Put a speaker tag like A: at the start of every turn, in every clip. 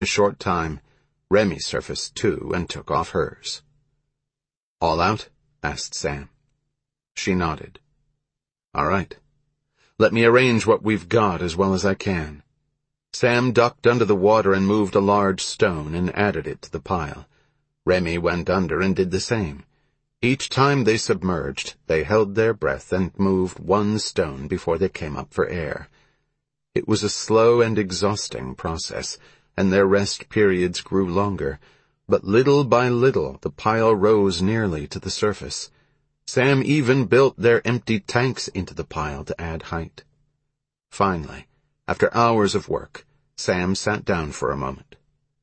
A: A short time, Remy surfaced too and took off hers. "All out?" asked Sam. She nodded. "All right. Let me arrange what we've got as well as I can." Sam ducked under the water and moved a large stone and added it to the pile. Remy went under and did the same. Each time they submerged, they held their breath and moved one stone before they came up for air. It was a slow and exhausting process, and their rest periods grew longer, but little by little the pile rose nearly to the surface. Sam even built their empty tanks into the pile to add height. Finally, after hours of work, Sam sat down for a moment.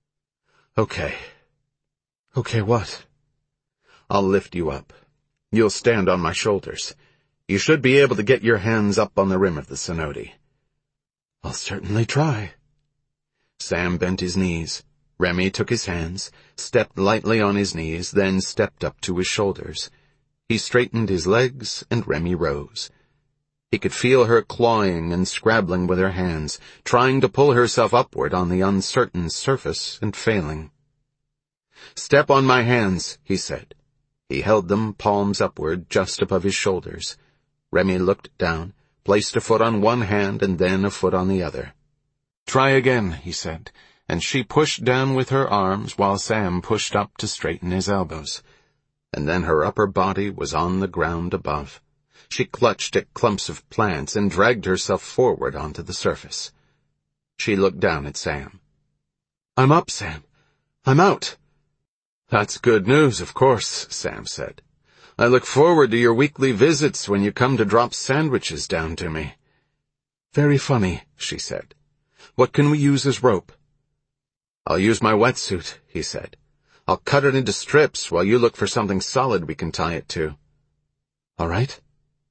A: "Okay. Okay, what?" "I'll lift you up. You'll stand on my shoulders. You should be able to get your hands up on the rim of the cenote." "I'll certainly try." Sam bent his knees. Remy took his hands, stepped lightly on his knees, then stepped up to his shoulders. He straightened his legs, and Remy rose. He could feel her clawing and scrabbling with her hands, trying to pull herself upward on the uncertain surface and failing. "Step on my hands," he said. He held them, palms upward, just above his shoulders. Remy looked down, placed a foot on one hand and then a foot on the other. "Try again," he said, and she pushed down with her arms while Sam pushed up to straighten his elbows. And then her upper body was on the ground above. She clutched at clumps of plants and dragged herself forward onto the surface. She looked down at Sam. "I'm up, Sam. I'm out." "That's good news, of course," Sam said. "I look forward to your weekly visits when you come to drop sandwiches down to me." "Very funny," she said. "What can we use as rope?" "I'll use my wetsuit," he said. "I'll cut it into strips while you look for something solid we can tie it to." "All right."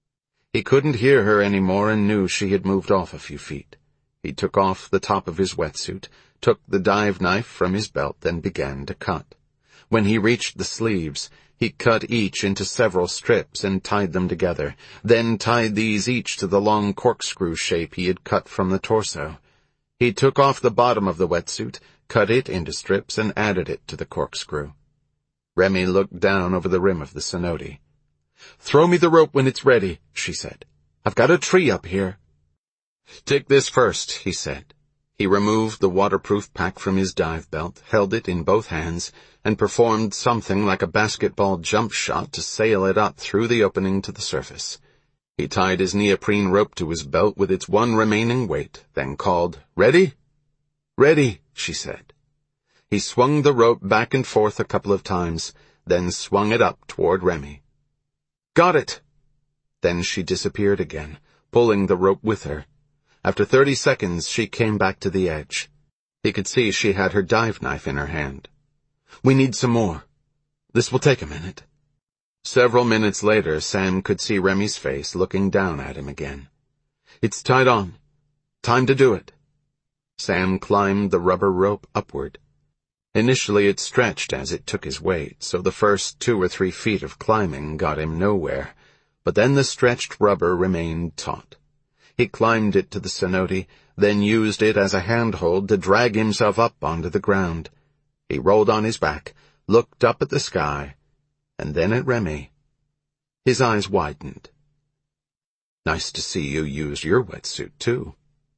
A: He couldn't hear her any more and knew she had moved off a few feet. He took off the top of his wetsuit, took the dive knife from his belt, and began to cut. When he reached the sleeves, he cut each into several strips and tied them together, then tied these each to the long corkscrew shape he had cut from the torso. He took off the bottom of the wetsuit, cut it into strips, and added it to the corkscrew. Remy looked down over the rim of the cenote. "Throw me the rope when it's ready," she said. "I've got a tree up here." "Take this first," he said. He removed the waterproof pack from his dive belt, held it in both hands, and performed something like a basketball jump shot to sail it up through the opening to the surface. He tied his neoprene rope to his belt with its one remaining weight, then called, "Ready?" "Ready," she said. He swung the rope back and forth a couple of times, then swung it up toward Remy. "Got it!" Then she disappeared again, pulling the rope with her. After 30 seconds, she came back to the edge. He could see she had her dive knife in her hand. "We need some more. This will take a minute." Several minutes later, Sam could see Remy's face looking down at him again. "It's tied on. Time to do it." Sam climbed the rubber rope upward. Initially it stretched as it took his weight, so the first 2 or 3 feet of climbing got him nowhere, but then the stretched rubber remained taut. He climbed it to the cenote, then used it as a handhold to drag himself up onto the ground. He rolled on his back, looked up at the sky, and then at Remy. His eyes widened. "Nice to see you use your wetsuit, too."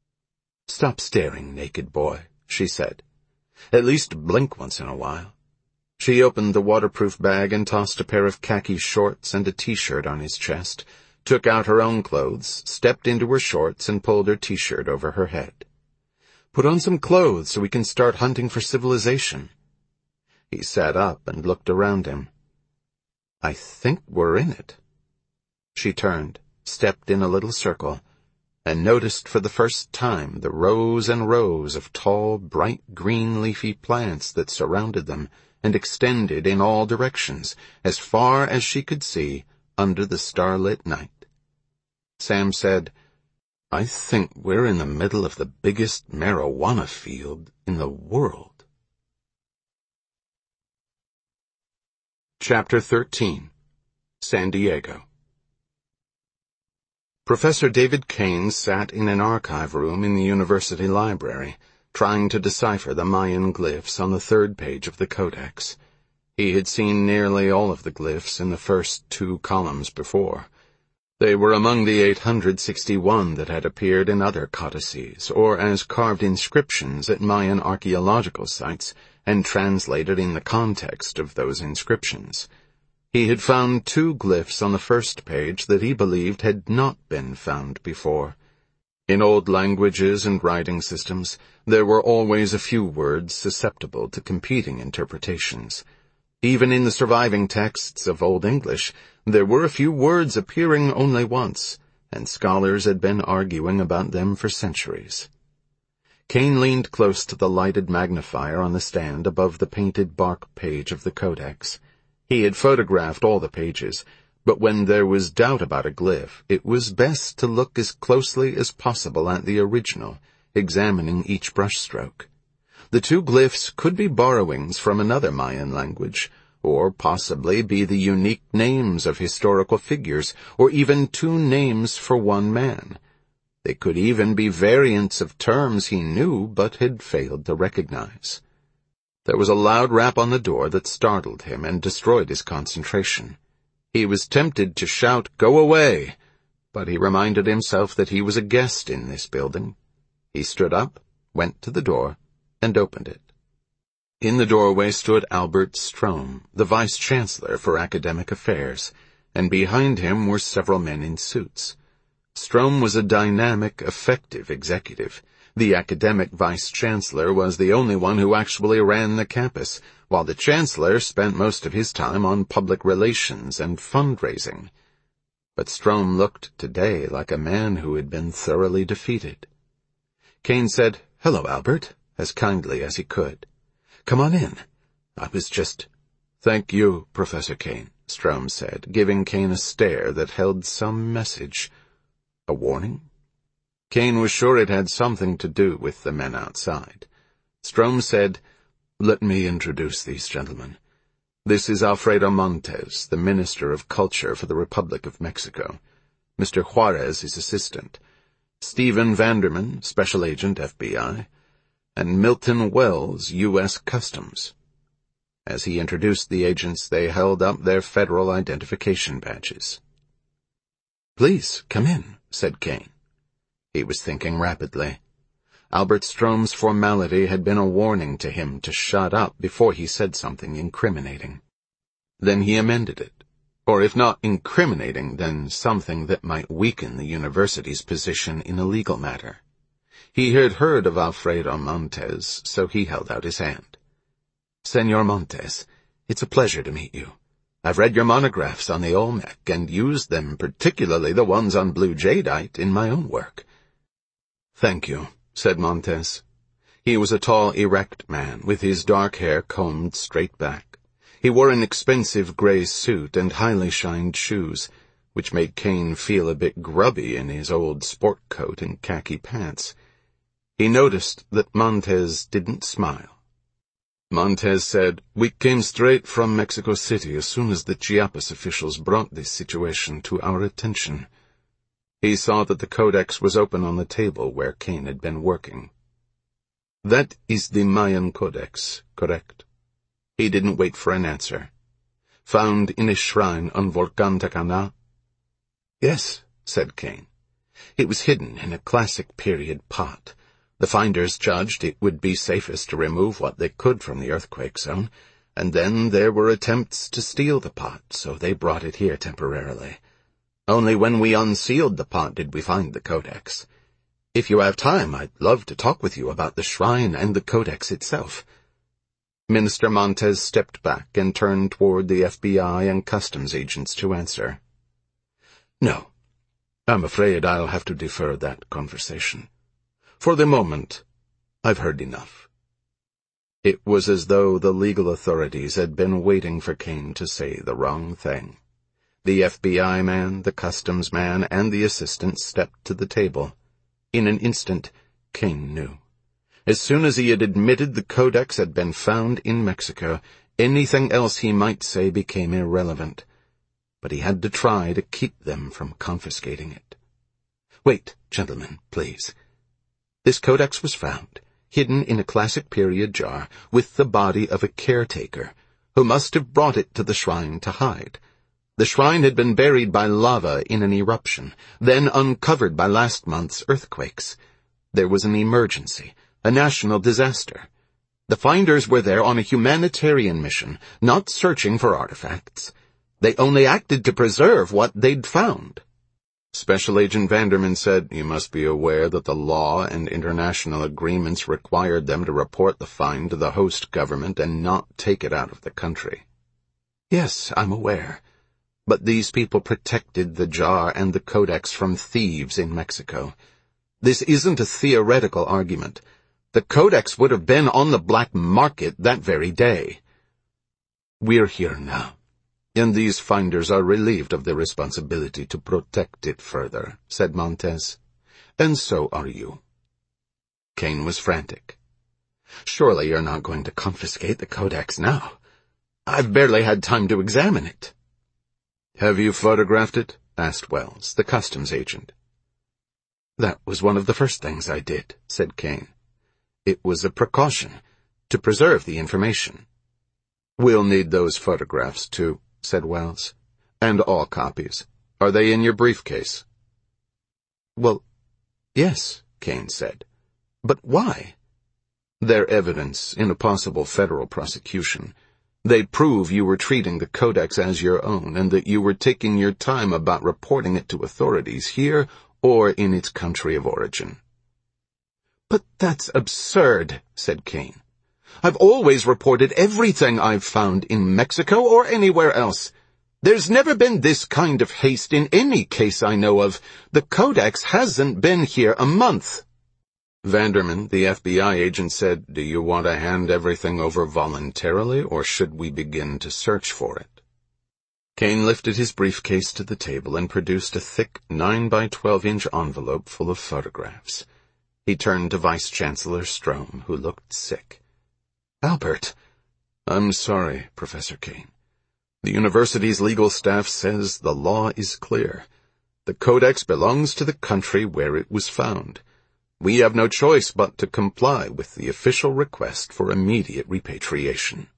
A: "Stop staring, naked boy," she said. "At least blink once in a while." She opened the waterproof bag and tossed a pair of khaki shorts and a t-shirt on his chest, took out her own clothes, stepped into her shorts, and pulled her t-shirt over her head. "Put on some clothes so we can start hunting for civilization." He sat up and looked around him. "I think we're in it." She turned, stepped in a little circle, and noticed for the first time the rows and rows of tall, bright green leafy plants that surrounded them and extended in all directions, as far as she could see, under the starlit night. Sam said, "I think we're in the middle of the biggest marijuana field in the world." Chapter 13. San Diego. Professor David Kane sat in an archive room in the university library, trying to decipher the Mayan glyphs on the 3rd page of the codex. He had seen nearly all of the glyphs in the first 2 columns before. They were among the 861 that had appeared in other codices, or as carved inscriptions at Mayan archaeological sites, and translated in the context of those inscriptions. He had found 2 glyphs on the 1st page that he believed had not been found before. In old languages and writing systems, there were always a few words susceptible to competing interpretations. Even in the surviving texts of Old English, there were a few words appearing only once, and scholars had been arguing about them for centuries. Kane leaned close to the lighted magnifier on the stand above the painted bark page of the codex. He had photographed all the pages, but when there was doubt about a glyph, it was best to look as closely as possible at the original, examining each brushstroke. The 2 glyphs could be borrowings from another Mayan language, or possibly be the unique names of historical figures, or even 2 names for one man. They could even be variants of terms he knew but had failed to recognize. There was a loud rap on the door that startled him and destroyed his concentration. He was tempted to shout, "Go away!" but he reminded himself that he was a guest in this building. He stood up, went to the door, and opened it. In the doorway stood Albert Strome, the Vice-Chancellor for Academic Affairs, and behind him were several men in suits. Strome was a dynamic, effective executive. The academic Vice-Chancellor was the only one who actually ran the campus, while the Chancellor spent most of his time on public relations and fundraising. But Strome looked today like a man who had been thoroughly defeated. Kane said, "Hello, Albert," as kindly as he could. "Come on in. I was just—" "Thank you, Professor Kane," Strome said, giving Kane a stare that held some message. A warning? Kane was sure it had something to do with the men outside. Strome said, "Let me introduce these gentlemen. This is Alfredo Montes, the Minister of Culture for the Republic of Mexico. Mr. Juarez is assistant. Stephen Vanderman, Special Agent, FBI. And Milton Wells, U.S. Customs." As he introduced the agents, they held up their federal identification badges. "Please, come in," said Kane. He was thinking rapidly. Albert Strome's formality had been a warning to him to shut up before he said something incriminating. Then he amended it, or if not incriminating, then something that might weaken the university's position in a legal matter. He had heard of Alfredo Montes, so he held out his hand. "Senor Montes, it's a pleasure to meet you. I've read your monographs on the Olmec and used them, particularly the ones on blue jadeite, in my own work." "Thank you," said Montes. He was a tall, erect man, with his dark hair combed straight back. He wore an expensive gray suit and highly shined shoes, which made Kane feel a bit grubby in his old sport coat and khaki pants. He noticed that Montes didn't smile. Montes said, "We came straight from Mexico City as soon as the Chiapas officials brought this situation to our attention." He saw that the codex was open on the table where Kane had been working. "That is the Mayan Codex, correct?" He didn't wait for an answer. "Found in a shrine on Volcan Tacaná?" "Yes," said Kane. "It was hidden in a classic period pot. The finders judged it would be safest to remove what they could from the earthquake zone, and then there were attempts to steal the pot, so they brought it here temporarily. Only when we unsealed the pot did we find the codex. If you have time, I'd love to talk with you about the shrine and the codex itself." Minister Montes stepped back and turned toward the FBI and customs agents to answer. "No, I'm afraid I'll have to defer that conversation. For the moment, I've heard enough." It was as though the legal authorities had been waiting for Kane to say the wrong thing. The FBI man, the customs man, and the assistant stepped to the table. In an instant, Kane knew. As soon as he had admitted the codex had been found in Mexico, anything else he might say became irrelevant. But he had to try to keep them from confiscating it. "Wait, gentlemen, please. This codex was found hidden in a classic period jar with the body of a caretaker, who must have brought it to the shrine to hide. The shrine had been buried by lava in an eruption, then uncovered by last month's earthquakes. There was an emergency, a national disaster. The finders were there on a humanitarian mission, not searching for artifacts. They only acted to preserve what they'd found. Special Agent Vanderman said, "You must be aware that the law and international agreements required them to report the find to the host government and not take it out of the country." "Yes, I'm aware. But these people protected the jar and the codex from thieves in Mexico. This isn't a theoretical argument. The codex would have been on the black market that very day. We're here now, and these finders are relieved of their responsibility to protect it further," said Montez. "And so are you." Kane was frantic. "Surely you're not going to confiscate the codex now? I've barely had time to examine it." "Have you photographed it?" asked Wells, the customs agent. "That was one of the first things I did," said Kane. "It was a precaution, to preserve the information." "We'll need those photographs, too," said Wells. "And all copies. Are they in your briefcase?" "Well, yes," Kane said. "But why?" "They're evidence in a possible federal prosecution. They prove you were treating the codex as your own and that you were taking your time about reporting it to authorities here or in its country of origin." "But that's absurd," said Kane. "I've always reported everything I've found in Mexico or anywhere else. There's never been this kind of haste in any case I know of. The codex hasn't been here a month." Vanderman, the FBI agent, said, "Do you want to hand everything over voluntarily, or should we begin to search for it?" Kane lifted his briefcase to the table and produced a thick 9 by 12-inch envelope full of photographs. He turned to Vice-Chancellor Strome, who looked sick. "Albert." "I'm sorry, Professor Kane. The university's legal staff says the law is clear. The codex belongs to the country where it was found. We have no choice but to comply with the official request for immediate repatriation."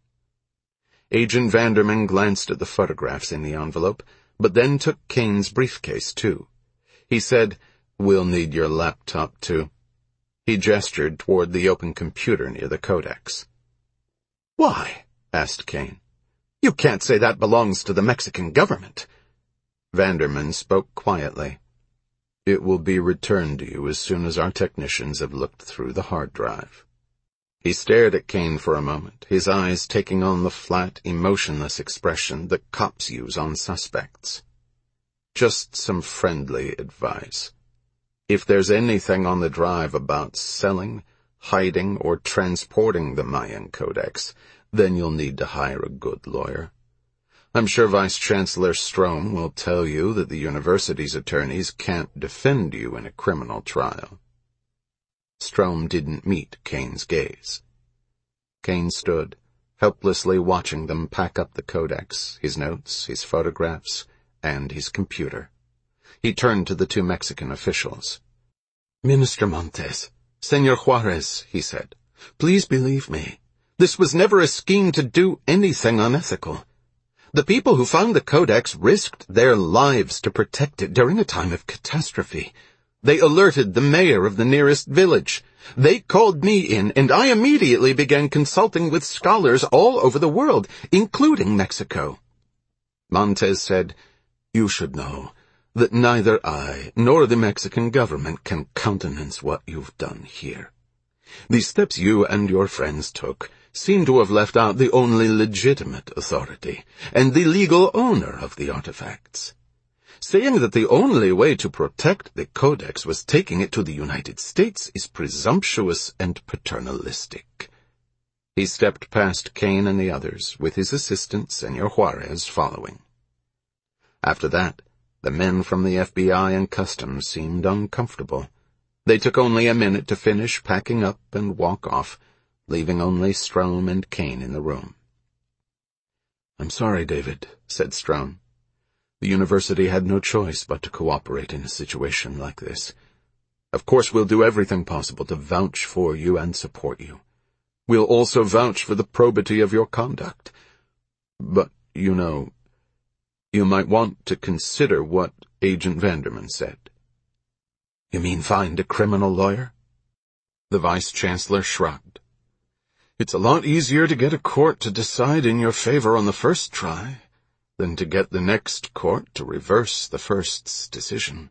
A: Agent Vanderman glanced at the photographs in the envelope, but then took Kane's briefcase, too. He said, "We'll need your laptop, too." He gestured toward the open computer near the codex. "Why?" asked Kane. "You can't say that belongs to the Mexican government." Vanderman spoke quietly. "It will be returned to you as soon as our technicians have looked through the hard drive." He stared at Kane for a moment, his eyes taking on the flat, emotionless expression that cops use on suspects. "Just some friendly advice. If there's anything on the drive about selling, hiding, or transporting the Mayan Codex, then you'll need to hire a good lawyer. I'm sure Vice-Chancellor Strome will tell you that the university's attorneys can't defend you in a criminal trial." Strome didn't meet Kane's gaze. Kane stood, helplessly watching them pack up the codex, his notes, his photographs, and his computer. He turned to the two Mexican officials. "Minister Montez, Senor Juarez," he said, "please believe me. This was never a scheme to do anything unethical. The people who found the codex risked their lives to protect it during a time of catastrophe. They alerted the mayor of the nearest village. They called me in, and I immediately began consulting with scholars all over the world, including Mexico." Montez said, "You should know that neither I nor the Mexican government can countenance what you've done here. The steps you and your friends took seem to have left out the only legitimate authority and the legal owner of the artifacts. Saying that the only way to protect the codex was taking it to the United States is presumptuous and paternalistic." He stepped past Kane and the others, with his assistant, Senor Juarez, following. After that, the men from the FBI and Customs seemed uncomfortable. They took only a minute to finish packing up and walk off, leaving only Strome and Kane in the room. "I'm sorry, David," said Strome. "The university had no choice but to cooperate in a situation like this. Of course, we'll do everything possible to vouch for you and support you. We'll also vouch for the probity of your conduct. But, you know, you might want to consider what Agent Vanderman said." "You mean find a criminal lawyer?" The Vice-Chancellor shrugged. "It's a lot easier to get a court to decide in your favor on the first try than to get the next court to reverse the first's decision."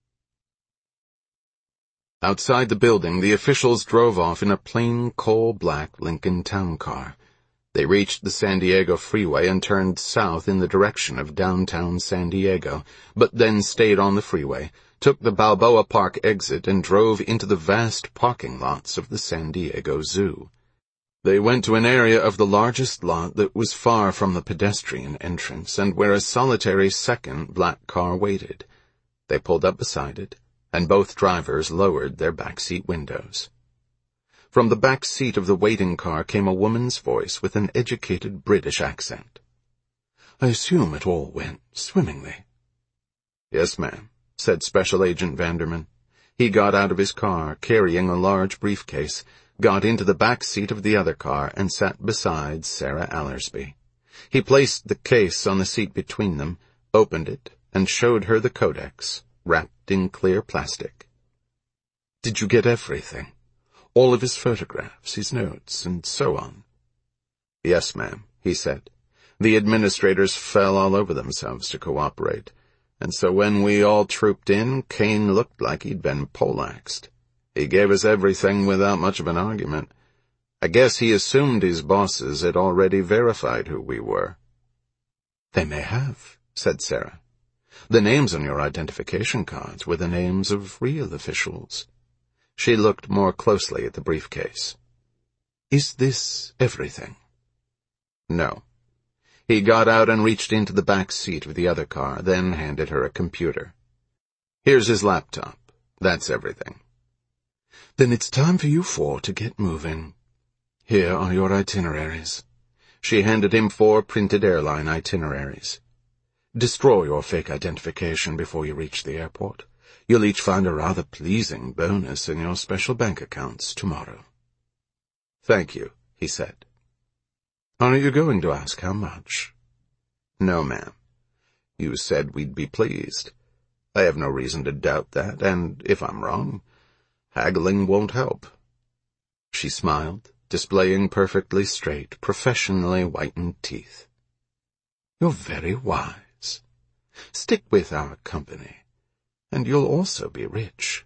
A: Outside the building, the officials drove off in a plain coal-black Lincoln town car. They reached the San Diego freeway and turned south in the direction of downtown San Diego, but then stayed on the freeway, took the Balboa Park exit, and drove into the vast parking lots of the San Diego Zoo. They went to an area of the largest lot that was far from the pedestrian entrance and where a solitary second black car waited. They pulled up beside it, and both drivers lowered their backseat windows. From the back seat of the waiting car came a woman's voice with an educated British accent. "I assume it all went swimmingly." "Yes, ma'am," said Special Agent Vanderman. He got out of his car, carrying a large briefcase, got into the back seat of the other car, and sat beside Sarah Allersby. He placed the case on the seat between them, opened it, and showed her the codex, wrapped in clear plastic. "Did you get everything? All of his photographs, his notes, and so on?" "Yes, ma'am," he said. "The administrators fell all over themselves to cooperate, and so when we all trooped in, Kane looked like he'd been poleaxed. He gave us everything without much of an argument. I guess he assumed his bosses had already verified who we were." "They may have," said Sarah. "The names on your identification cards were the names of real officials." She looked more closely at the briefcase. "Is this everything?" "No." He got out and reached into the back seat of the other car, then handed her a computer. "Here's his laptop. That's everything." "Then it's time for you four to get moving. Here are your itineraries." She handed him 4 printed airline itineraries. "Destroy your fake identification before you reach the airport. You'll each find a rather pleasing bonus in your special bank accounts tomorrow." "Thank you," he said. "Are you going to ask how much?" "No, ma'am. You said we'd be pleased. I have no reason to doubt that, and if I'm wrong, haggling won't help." She smiled, displaying perfectly straight, professionally whitened teeth. "You're very wise. Stick with our company, and you'll also be rich."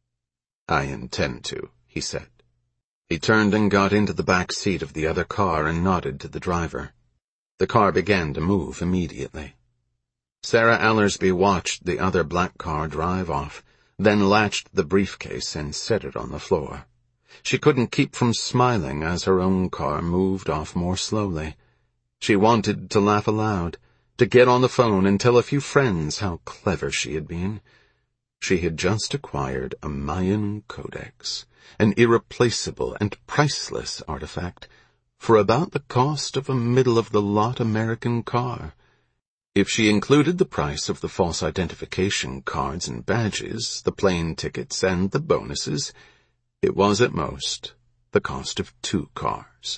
A: "I intend to," he said. He turned and got into the back seat of the other car and nodded to the driver. The car began to move immediately. Sarah Allersby watched the other black car drive off, then latched the briefcase and set it on the floor. She couldn't keep from smiling as her own car moved off more slowly. She wanted to laugh aloud, to get on the phone and tell a few friends how clever she had been. She had just acquired a Mayan codex, an irreplaceable and priceless artifact, for about the cost of a middle-of-the-lot American car. If she included the price of the false identification cards and badges, the plane tickets, and the bonuses, it was at most the cost of 2 cars.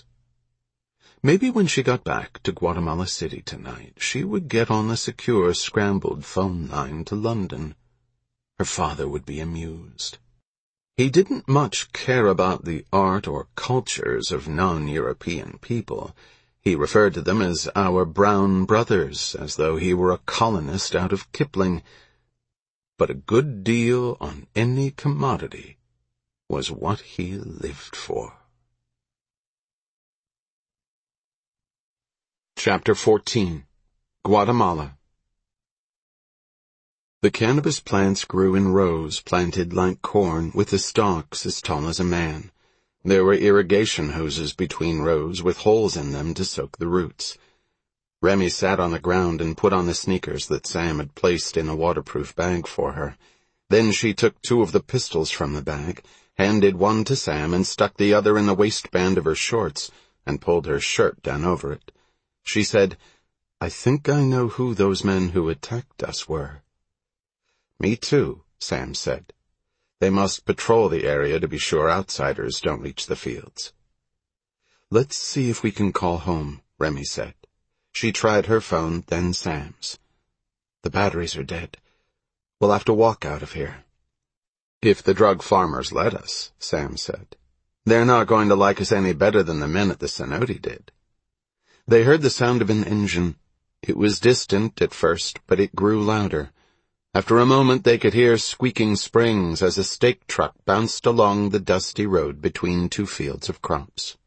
A: Maybe when she got back to Guatemala City tonight, she would get on the secure scrambled phone line to London. Her father would be amused. He didn't much care about the art or cultures of non-European people. He referred to them as our brown brothers, as though he were a colonist out of Kipling. But a good deal on any commodity was what he lived for. Chapter 14. Guatemala. The cannabis plants grew in rows planted like corn, with the stalks as tall as a man. There were irrigation hoses between rows with holes in them to soak the roots. Remy sat on the ground and put on the sneakers that Sam had placed in a waterproof bag for her. Then she took 2 of the pistols from the bag, handed one to Sam, and stuck the other in the waistband of her shorts and pulled her shirt down over it. She said, "I think I know who those men who attacked us were." "Me too," Sam said. They must patrol the area to be sure outsiders don't reach the fields. "Let's see if we can call home," Remy said. She tried her phone, then Sam's. "The batteries are dead. We'll have to walk out of here." "If the drug farmers let us," Sam said. "They're not going to like us any better than the men at the cenote did." They heard the sound of an engine. It was distant at first, but it grew louder. After a moment they could hear squeaking springs as a stake truck bounced along the dusty road between two fields of crops.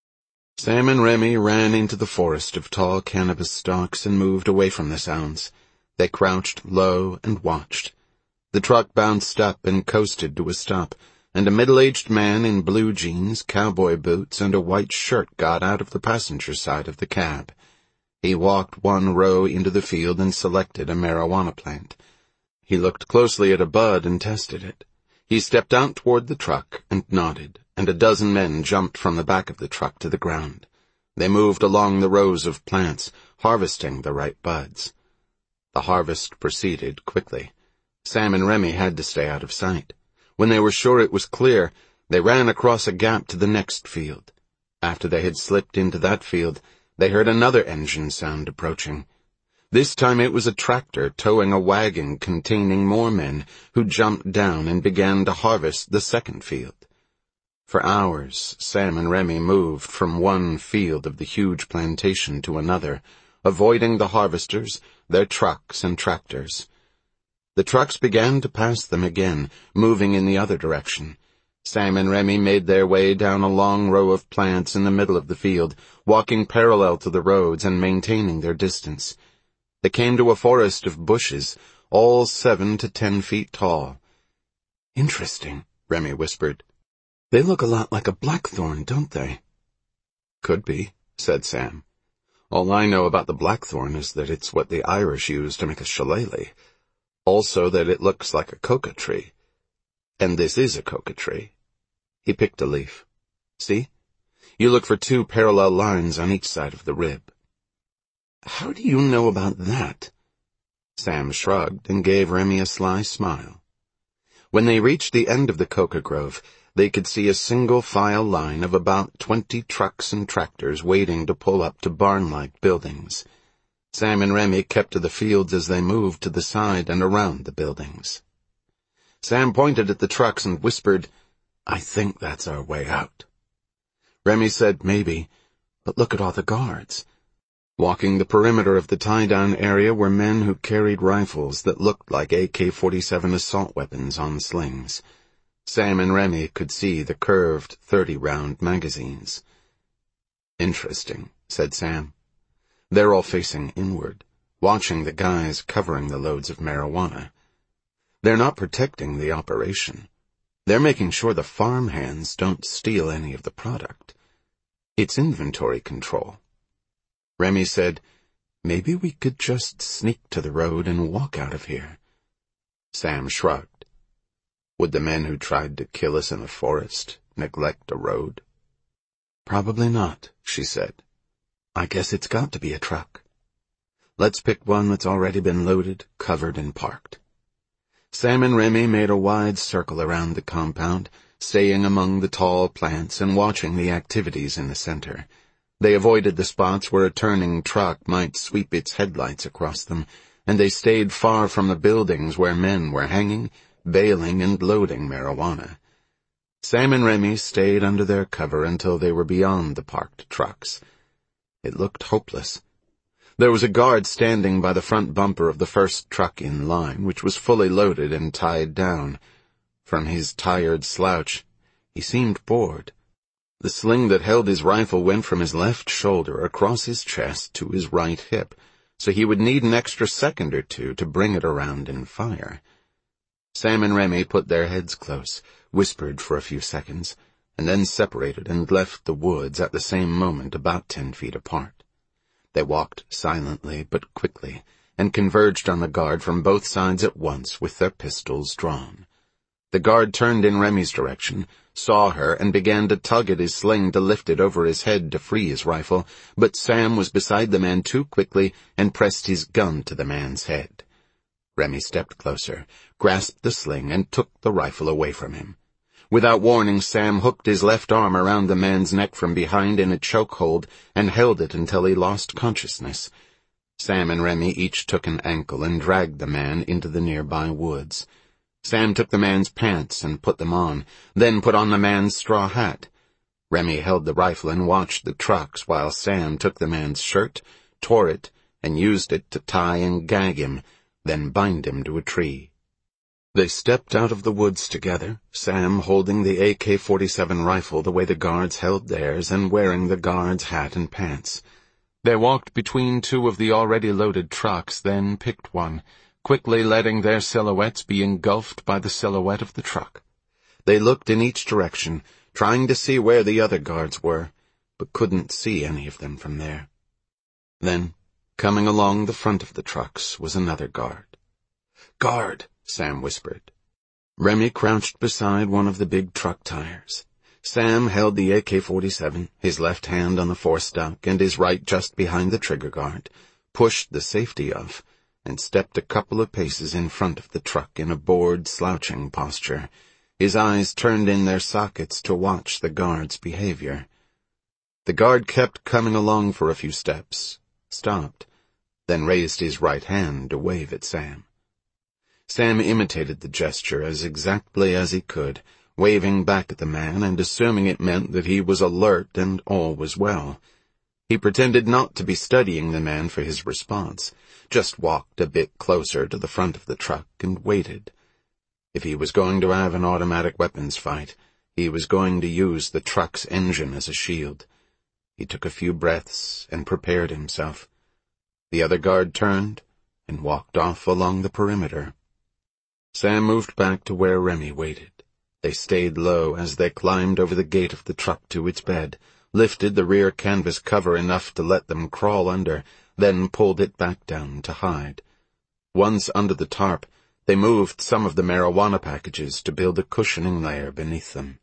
A: Sam and Remy ran into the forest of tall cannabis stalks and moved away from the sounds. They crouched low and watched. The truck bounced up and coasted to a stop, and a middle-aged man in blue jeans, cowboy boots, and a white shirt got out of the passenger side of the cab. He walked one row into the field and selected a marijuana plant. He looked closely at a bud and tested it. He stepped out toward the truck and nodded, and a dozen men jumped from the back of the truck to the ground. They moved along the rows of plants, harvesting the ripe buds. The harvest proceeded quickly. Sam and Remy had to stay out of sight. When they were sure it was clear, they ran across a gap to the next field. After they had slipped into that field, they heard another engine sound approaching. This time it was a tractor towing a wagon containing more men, who jumped down and began to harvest the second field. For hours, Sam and Remy moved from one field of the huge plantation to another, avoiding the harvesters, their trucks and tractors. The trucks began to pass them again, moving in the other direction. Sam and Remy made their way down a long row of plants in the middle of the field, walking parallel to the roads and maintaining their distance. They came to a forest of bushes, all 7 to 10 feet tall. "Interesting," Remy whispered. "They look a lot like a blackthorn, don't they?" "Could be," said Sam. "All I know about the blackthorn is that it's what the Irish use to make a shillelagh. Also that it looks like a coca tree. And this is a coca tree." He picked a leaf. "See? You look for 2 parallel lines on each side of the rib." "How do you know about that?" Sam shrugged and gave Remy a sly smile. When they reached the end of the coca grove, they could see a single file line of about 20 trucks and tractors waiting to pull up to barn-like buildings. Sam and Remy kept to the fields as they moved to the side and around the buildings. Sam pointed at the trucks and whispered, "I think that's our way out." Remy said, "Maybe, but look at all the guards." Walking the perimeter of the tie-down area were men who carried rifles that looked like AK-47 assault weapons on slings. Sam and Remy could see the curved 30-round magazines. "Interesting," said Sam. They're all facing inward, watching the guys covering the loads of marijuana. They're not protecting the operation. They're making sure the farm hands don't steal any of the product. It's inventory control. Remy said, "Maybe we could just sneak to the road and walk out of here." Sam shrugged. "Would the men who tried to kill us in the forest neglect a road?" "Probably not," she said. "I guess it's got to be a truck. Let's pick one that's already been loaded, covered, and parked." Sam and Remy made a wide circle around the compound, staying among the tall plants and watching the activities in the center. They avoided the spots where a turning truck might sweep its headlights across them, and they stayed far from the buildings where men were hanging, baling, and loading marijuana. Sam and Remy stayed under their cover until they were beyond the parked trucks. It looked hopeless. There was a guard standing by the front bumper of the first truck in line, which was fully loaded and tied down. From his tired slouch, he seemed bored. The sling that held his rifle went from his left shoulder across his chest to his right hip, so he would need an extra second or two to bring it around and fire. Sam and Remy put their heads close, whispered for a few seconds, and then separated and left the woods at the same moment about 10 feet apart. They walked silently but quickly, and converged on the guard from both sides at once with their pistols drawn. The guard turned in Remy's direction, saw her, and began to tug at his sling to lift it over his head to free his rifle, but Sam was beside the man too quickly and pressed his gun to the man's head. Remy stepped closer, grasped the sling, and took the rifle away from him. Without warning, Sam hooked his left arm around the man's neck from behind in a chokehold and held it until he lost consciousness. Sam and Remy each took an ankle and dragged the man into the nearby woods. Sam took the man's pants and put them on, then put on the man's straw hat. Remy held the rifle and watched the trucks while Sam took the man's shirt, tore it, and used it to tie and gag him, then bind him to a tree. They stepped out of the woods together, Sam holding the AK-47 rifle the way the guards held theirs and wearing the guard's hat and pants. They walked between two of the already loaded trucks, then picked one, quickly letting their silhouettes be engulfed by the silhouette of the truck. They looked in each direction, trying to see where the other guards were, but couldn't see any of them from there. Then, coming along the front of the trucks, was another guard. "Guard!" Sam whispered. Remy crouched beside one of the big truck tires. Sam held the AK-47, his left hand on the forestock and his right just behind the trigger guard, pushed the safety off, and stepped a couple of paces in front of the truck in a bored, slouching posture, his eyes turned in their sockets to watch the guard's behavior. The guard kept coming along for a few steps, stopped, then raised his right hand to wave at Sam. Sam imitated the gesture as exactly as he could, waving back at the man and assuming it meant that he was alert and all was well. He pretended not to be studying the man for his response, just walked a bit closer to the front of the truck and waited. If he was going to have an automatic weapons fight, he was going to use the truck's engine as a shield. He took a few breaths and prepared himself. The other guard turned and walked off along the perimeter. Sam moved back to where Remy waited. They stayed low as they climbed over the gate of the truck to its bed, lifted the rear canvas cover enough to let them crawl under, then pulled it back down to hide. Once under the tarp, they moved some of the marijuana packages to build a cushioning layer beneath them.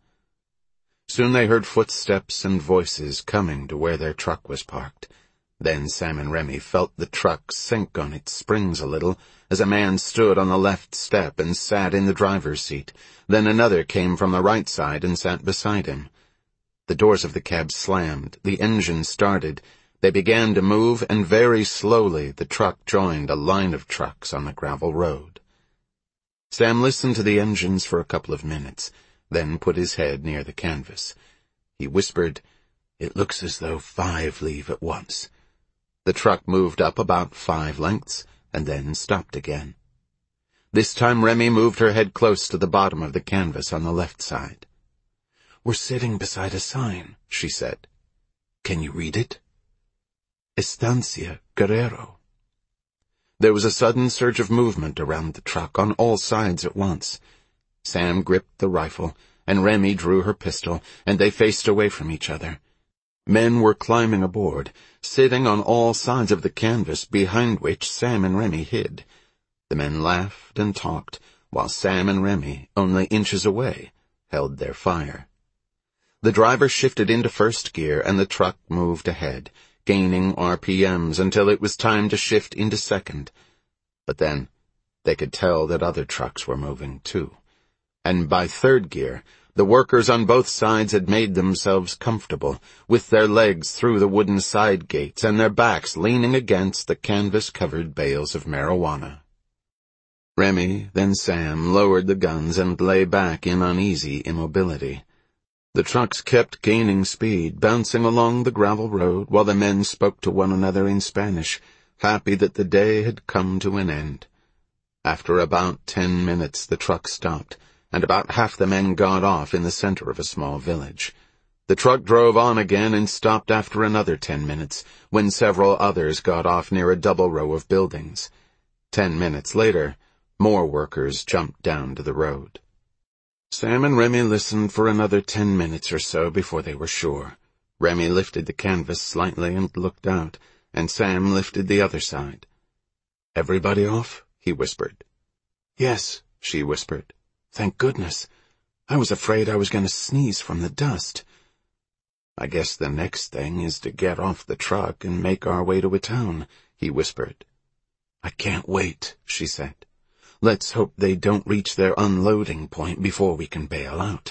A: Soon they heard footsteps and voices coming to where their truck was parked. Then Sam and Remy felt the truck sink on its springs a little as a man stood on the left step and sat in the driver's seat. Then another came from the right side and sat beside him. The doors of the cab slammed, the engine started, they began to move, and very slowly the truck joined a line of trucks on the gravel road. Sam listened to the engines for a couple of minutes, then put his head near the canvas. He whispered, "It looks as though 5 leave at once." The truck moved up about 5 lengths, and then stopped again. This time Remy moved her head close to the bottom of the canvas on the left side. "We're sitting beside a sign," she said. "Can you read it?" "Estancia Guerrero." There was a sudden surge of movement around the truck on all sides at once. Sam gripped the rifle, and Remy drew her pistol, and they faced away from each other. Men were climbing aboard, sitting on all sides of the canvas behind which Sam and Remy hid. The men laughed and talked, while Sam and Remy, only inches away, held their fire. The driver shifted into first gear and the truck moved ahead, gaining RPMs until it was time to shift into second. But then, they could tell that other trucks were moving too. And by third gear, the workers on both sides had made themselves comfortable, with their legs through the wooden side gates and their backs leaning against the canvas-covered bales of marijuana. Remy, then Sam, lowered the guns and lay back in uneasy immobility. The trucks kept gaining speed, bouncing along the gravel road while the men spoke to one another in Spanish, happy that the day had come to an end. After about 10 minutes the truck stopped, and about half the men got off in the center of a small village. The truck drove on again and stopped after another 10 minutes, when several others got off near a double row of buildings. 10 minutes later, more workers jumped down to the road. Sam and Remy listened for another 10 minutes or so before they were sure. Remy lifted the canvas slightly and looked out, and Sam lifted the other side. "Everybody off?" he whispered. "Yes," she whispered. "Thank goodness. I was afraid I was going to sneeze from the dust." "I guess the next thing is to get off the truck and make our way to a town," he whispered. "I can't wait," she said. Let's hope they don't reach their unloading point before we can bail out."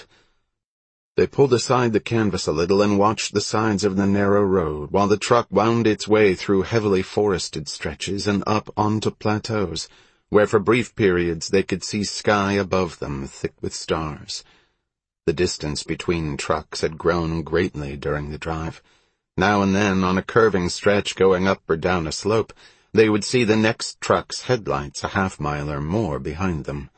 A: They pulled aside the canvas a little and watched the sides of the narrow road while the truck wound its way through heavily forested stretches and up onto plateaus, where for brief periods they could see sky above them thick with stars. The distance between trucks had grown greatly during the drive. Now and then, on a curving stretch going up or down a slope, they would see the next truck's headlights a half-mile or more behind them.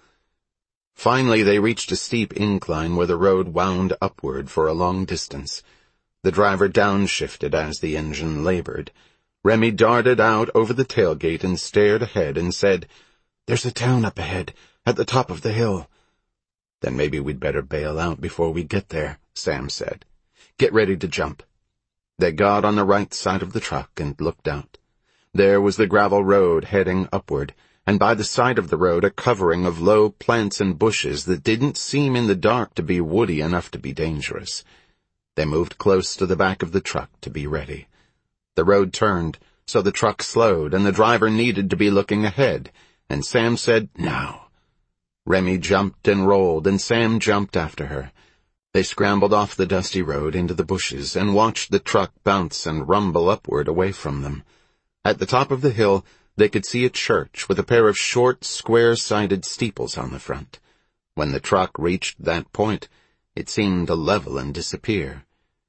A: Finally, they reached a steep incline where the road wound upward for a long distance. The driver downshifted as the engine labored. Remy darted out over the tailgate and stared ahead and said, "There's a town up ahead, at the top of the hill." "Then maybe we'd better bail out before we get there," Sam said. "Get ready to jump." They got on the right side of the truck and looked out. There was the gravel road heading upward, and by the side of the road a covering of low plants and bushes that didn't seem in the dark to be woody enough to be dangerous. They moved close to the back of the truck to be ready. The road turned, so the truck slowed, and the driver needed to be looking ahead, and Sam said, "Now." Remy jumped and rolled, and Sam jumped after her. They scrambled off the dusty road into the bushes and watched the truck bounce and rumble upward away from them. At the top of the hill, they could see a church with a pair of short, square-sided steeples on the front. When the truck reached that point, it seemed to level and disappear.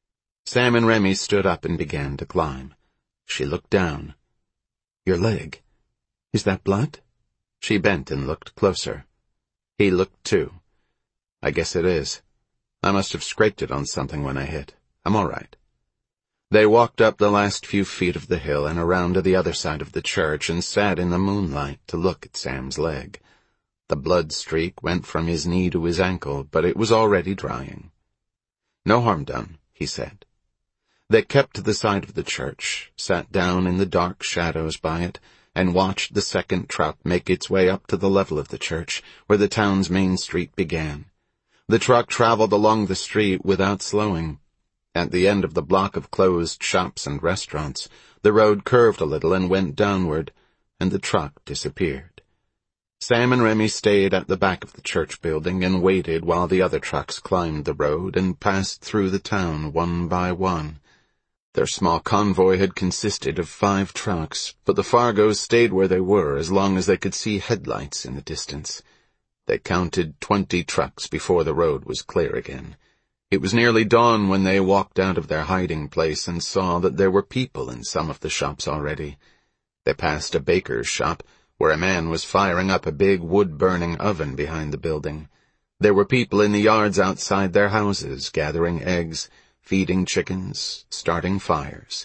A: Sam and Remy stood up and began to climb. She looked down. "Your leg. Is that blood?" She bent and looked closer. He looked too. "I guess it is. I must have scraped it on something when I hit. I'm all right." They walked up the last few feet of the hill and around to the other side of the church and sat in the moonlight to look at Sam's leg. The blood streak went from his knee to his ankle, but it was already drying. "No harm done," he said. They kept to the side of the church, sat down in the dark shadows by it, and watched the second truck make its way up to the level of the church, where the town's main street began. The truck traveled along the street without slowing. At the end of the block of closed shops and restaurants, the road curved a little and went downward, and the truck disappeared. Sam and Remy stayed at the back of the church building and waited while the other trucks climbed the road and passed through the town one by one. Their small convoy had consisted of 5 trucks, but the Fargos stayed where they were as long as they could see headlights in the distance. They counted 20 trucks before the road was clear again. It was nearly dawn when they walked out of their hiding place and saw that there were people in some of the shops already. They passed a baker's shop, where a man was firing up a big wood-burning oven behind the building. There were people in the yards outside their houses, gathering eggs, feeding chickens, starting fires.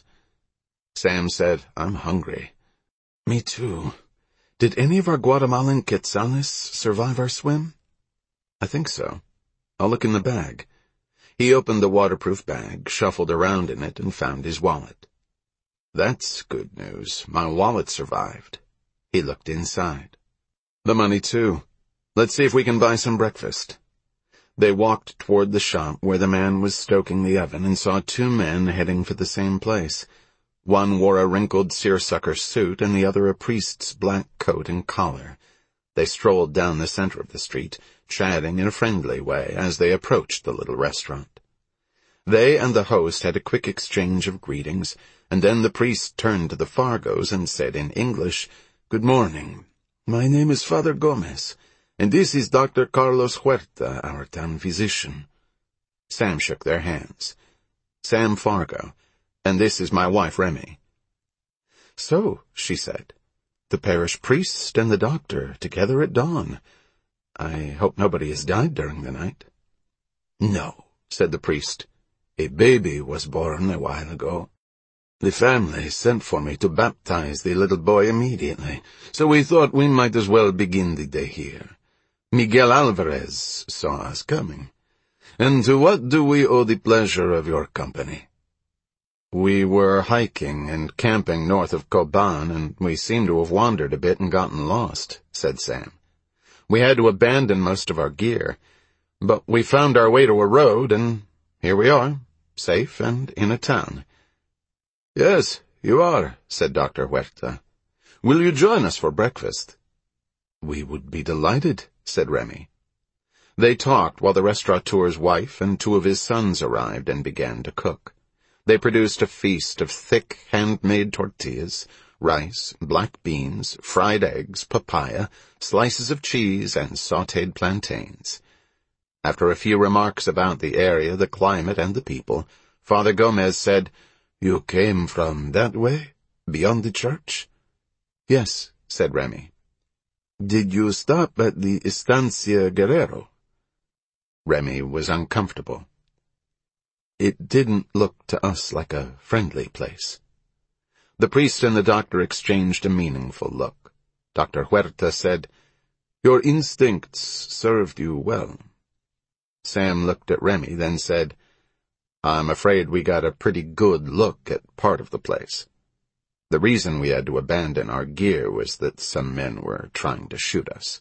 A: Sam said, "I'm hungry." "Me too. Did any of our Guatemalan quetzales survive our swim?" "I think so. I'll look in the bag." He opened the waterproof bag, shuffled around in it, and found his wallet. "That's good news. My wallet survived." He looked inside. "The money, too. Let's see if we can buy some breakfast." They walked toward the shop where the man was stoking the oven and saw 2 men heading for the same place. One wore a wrinkled seersucker suit and the other a priest's black coat and collar. They strolled down the center of the street, chatting in a friendly way as they approached the little restaurant. They and the host had a quick exchange of greetings, and then the priest turned to the Fargos and said in English, "Good morning. My name is Father Gomez, and this is Dr. Carlos Huerta, our town physician." Sam shook their hands. "Sam Fargo, and this is my wife Remy." "So," she said, "the parish priest and the doctor together at dawn. I hope nobody has died during the night." "No," said the priest. "A baby was born a while ago. The family sent for me to baptize the little boy immediately, so we thought we might as well begin the day here. Miguel Alvarez saw us coming. And to what do we owe the pleasure of your company?" "We were hiking and camping north of Coban, and we seem to have wandered a bit and gotten lost," said Sam. "We had to abandon most of our gear, but we found our way to a road, and here we are, safe and in a town." "Yes, you are," said Dr. Huerta. "Will you join us for breakfast?" "We would be delighted," said Remy. They talked while the restaurateur's wife and 2 of his sons arrived and began to cook. They produced a feast of thick, handmade tortillas, rice, black beans, fried eggs, papaya, slices of cheese, and sautéed plantains. After a few remarks about the area, the climate, and the people, Father Gomez said, "You came from that way, beyond the church?" "Yes," said Remy. "Did you stop at the Estancia Guerrero?" Remy was uncomfortable. It didn't look to us like a friendly place. The priest and the doctor exchanged a meaningful look. Dr. Huerta said, "Your instincts served you well." Sam looked at Remy, then said, "I'm afraid we got a pretty good look at part of the place. The reason we had to abandon our gear was that some men were trying to shoot us."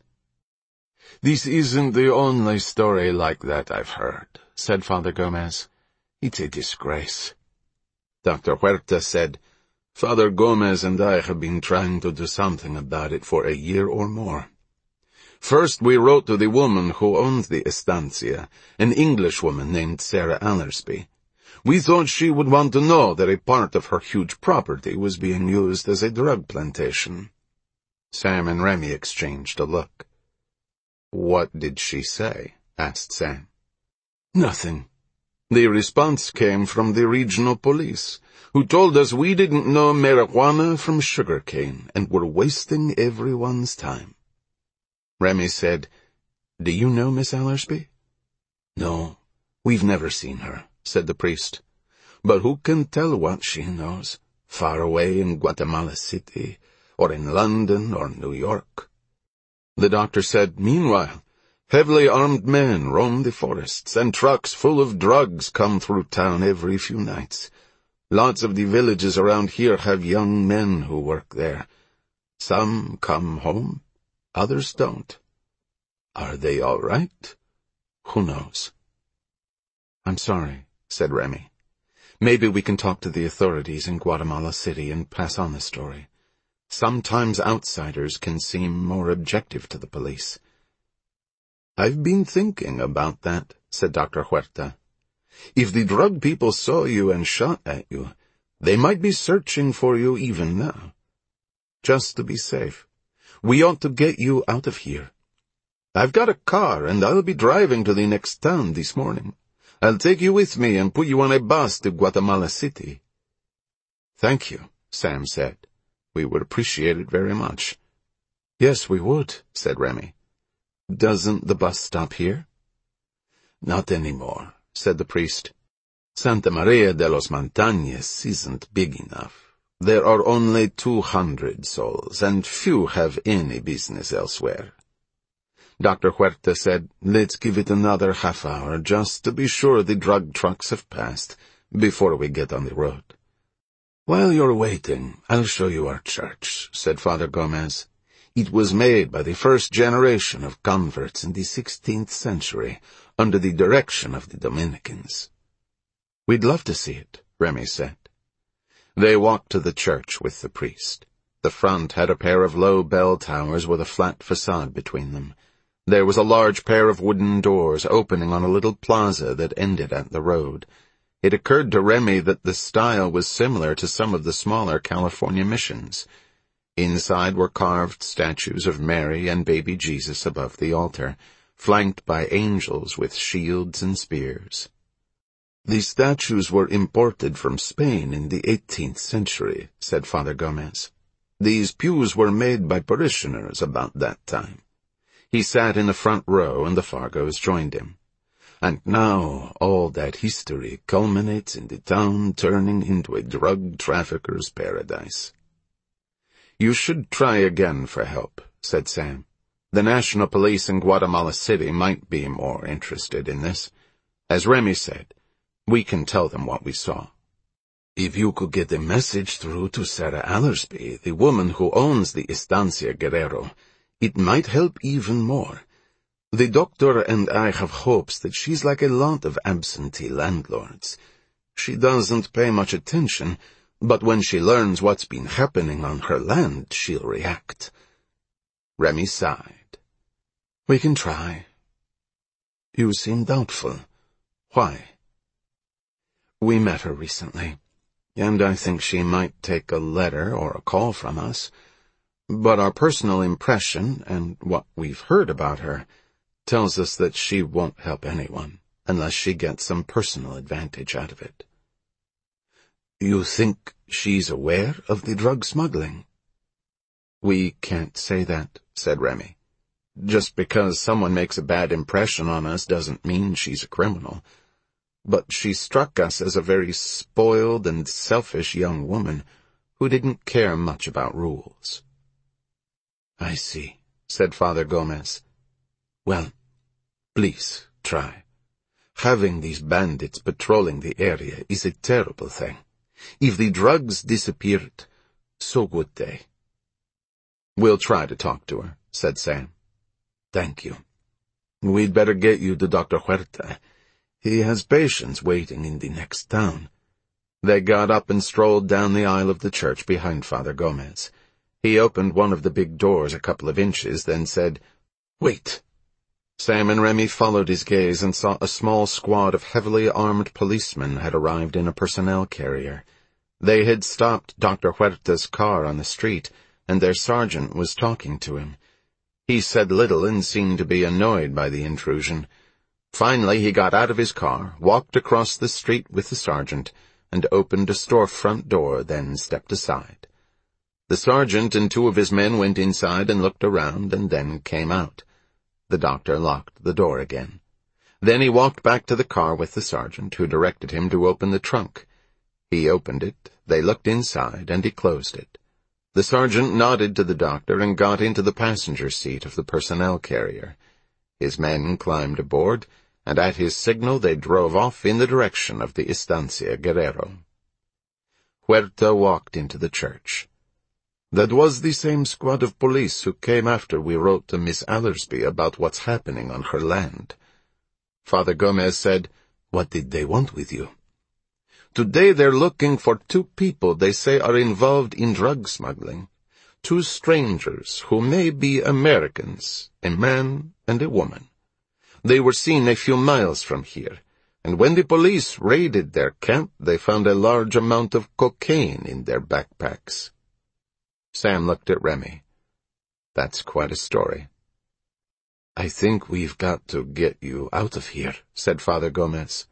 A: "This isn't the only story like that I've heard," said Father Gomez. "It's a disgrace." Dr. Huerta said, "Father Gomez and I have been trying to do something about it for a year or more. First, we wrote to the woman who owns the estancia, an Englishwoman named Sarah Allersby. We thought she would want to know that a part of her huge property was being used as a drug plantation." Sam and Remy exchanged a look. "What did she say?" asked Sam. "Nothing. The response came from the regional police, who told us we didn't know marijuana from sugarcane and were wasting everyone's time." Remy said, "Do you know Miss Allersby?" "No, we've never seen her," said the priest. "But who can tell what she knows, far away in Guatemala City, or in London or New York?" The doctor said, "Meanwhile, heavily armed men roam the forests, and trucks full of drugs come through town every few nights. Lots of the villages around here have young men who work there. Some come home, others don't. Are they all right? Who knows?" "I'm sorry," said Remy. "Maybe we can talk to the authorities in Guatemala City and pass on the story. Sometimes outsiders can seem more objective to the police." "I've been thinking about that," said Dr. Huerta. "If the drug people saw you and shot at you, they might be searching for you even now. Just to be safe, we ought to get you out of here. I've got a car, and I'll be driving to the next town this morning. I'll take you with me and put you on a bus to Guatemala City." "Thank you," Sam said. "We would appreciate it very much." "Yes, we would," said Remy. "Doesn't the bus stop here?" "Not anymore," said the priest. "Santa Maria de los Montañes isn't big enough. There are only 200 souls, and few have any business elsewhere." Dr. Huerta said, "Let's give it another half hour, just to be sure the drug trucks have passed, before we get on the road." "While you're waiting, I'll show you our church," said Father Gomez. "It was made by the first generation of converts in the 16th century, under the direction of the Dominicans." "We'd love to see it," Remy said. They walked to the church with the priest. The front had a pair of low bell towers with a flat facade between them. There was a large pair of wooden doors opening on a little plaza that ended at the road. It occurred to Remy that the style was similar to some of the smaller California missions. Inside were carved statues of Mary and baby Jesus above the altar, flanked by angels with shields and spears. "The statues were imported from Spain in the 18th century, said Father Gomez. "These pews were made by parishioners about that time." He sat in the front row, and the Fargos joined him. "And now all that history culminates in the town turning into a drug trafficker's paradise." "You should try again for help," said Sam. "The National Police in Guatemala City might be more interested in this. As Remy said, we can tell them what we saw." "If you could get a message through to Sarah Allersby, the woman who owns the Estancia Guerrero, it might help even more. The doctor and I have hopes that she's like a lot of absentee landlords. She doesn't pay much attention, but when she learns what's been happening on her land, she'll react." Remy sighed.
B: We can try. You seem doubtful. Why? We met her recently, and I think she might take a letter or a call from us. But our personal impression, and what we've heard about her, tells us that she won't help anyone unless she gets some personal advantage out of it. You think she's aware of the drug smuggling?
A: We can't say that, said Remy. Just because someone makes a bad impression on us doesn't mean she's a criminal. But she struck us as a very spoiled and selfish young woman who didn't care much about rules.
B: I see, said Father Gomez. Well, please try. Having these bandits patrolling the area is a terrible thing. If the drugs disappeared, so would they.
A: We'll try to talk to her, said Sam.
B: Thank you. We'd better get you to Dr. Huerta. He has patients waiting in the next town.
A: They got up and strolled down the aisle of the church behind Father Gomez. He opened one of the big doors a couple of inches, then said,
B: "Wait."
A: Sam and Remy followed his gaze and saw a small squad of heavily armed policemen had arrived in a personnel carrier. They had stopped Dr. Huerta's car on the street, and their sergeant was talking to him. He said little and seemed to be annoyed by the intrusion. Finally, he got out of his car, walked across the street with the sergeant, and opened a storefront door, then stepped aside. The sergeant and two of his men went inside and looked around, and then came out. The doctor locked the door again. Then he walked back to the car with the sergeant, who directed him to open the trunk. He opened it, they looked inside, and he closed it. The sergeant nodded to the doctor and got into the passenger seat of the personnel carrier. His men climbed aboard, and at his signal they drove off in the direction of the Estancia Guerrero. Huerta walked into the church.
B: That was the same squad of police who came after we wrote to Miss Allersby about what's happening on her land.
A: Father Gomez said,
B: What did they want with you?
A: Today they're looking for two people they say are involved in drug smuggling. Two strangers who may be Americans, a man and a woman. They were seen a few miles from here, and when the police raided their camp, they found a large amount of cocaine in their backpacks. Sam looked at Remy. That's quite a story.
B: I think we've got to get you out of here, said Father Gomez.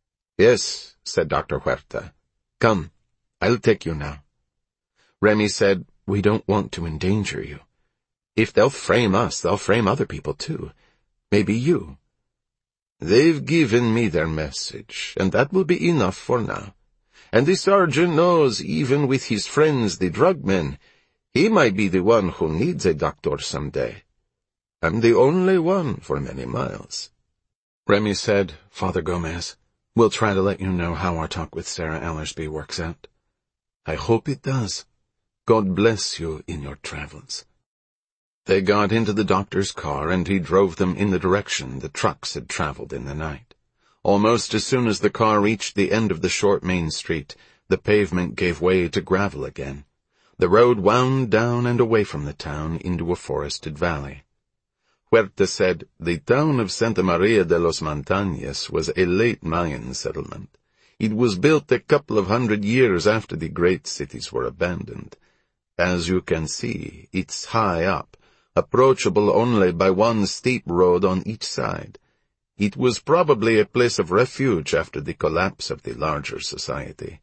A: Yes, said Dr. Huerta.
B: Come, I'll take you now.
A: Remy said,
B: We don't want to endanger you. If they'll frame us, they'll frame other people too. Maybe you.
A: They've given me their message, and that will be enough for now. And the sergeant knows, even with his friends, the drug men, he might be the one who needs a doctor someday. I'm the only one for many miles.
B: Remy said, Father Gomez, we'll try to let you know how our talk with Sarah Allersby works out. I hope it does. God bless you in your travels.
A: They got into the doctor's car, and he drove them in the direction the trucks had traveled in the night. Almost as soon as the car reached the end of the short main street, the pavement gave way to gravel again. The road wound down and away from the town into a forested valley. Huerta said the town of Santa Maria de los Montañas was a late Mayan settlement. It was built a couple of 100 years after the great cities were abandoned. As you can see, it's high up, approachable only by one steep road on each side. It was probably a place of refuge after the collapse of the larger society.